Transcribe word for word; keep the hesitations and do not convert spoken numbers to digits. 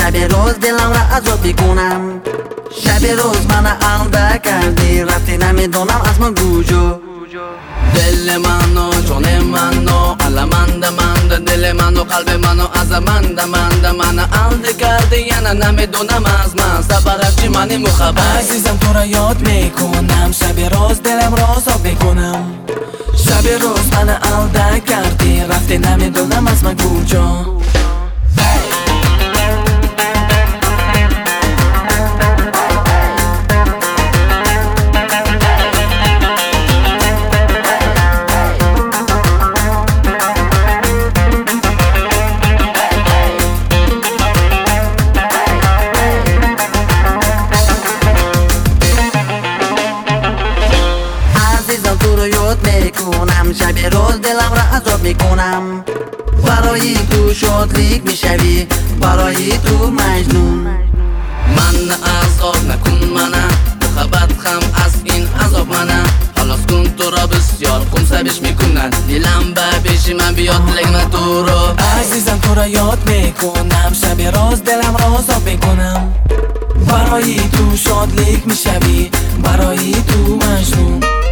شب روز دلم را عذاب میکنم. شب روز من الده کردی، رفتی نمیدونم از من گوجو. دل منو جون منو علمنده منده، دل منو قلب منو عزمنده منده، من الده کردی یعنی نمیدونم از من سبرش چی منی مخبر. عزیزم تو را یاد میکنم، شب روز دلم را عذاب میکنم. شب روز من الده کردی، رفتی نمیدونم از من کجا. میکنم شب روز دلم را عذاب میکنم. برای تو شادلیک میشوی، برای تو مجنون. من عذاب نکن منه، مخبت خم از این عذاب منه. خلاص کن تو را بسیار خون سبش میکنن، دیلم ببیشی من بیاد لگن تو رو. عزیزم تو را یاد میکنم، شب روز دلم را عذاب میکنم. برای تو شادلیک میشوی، برای تو مجنون.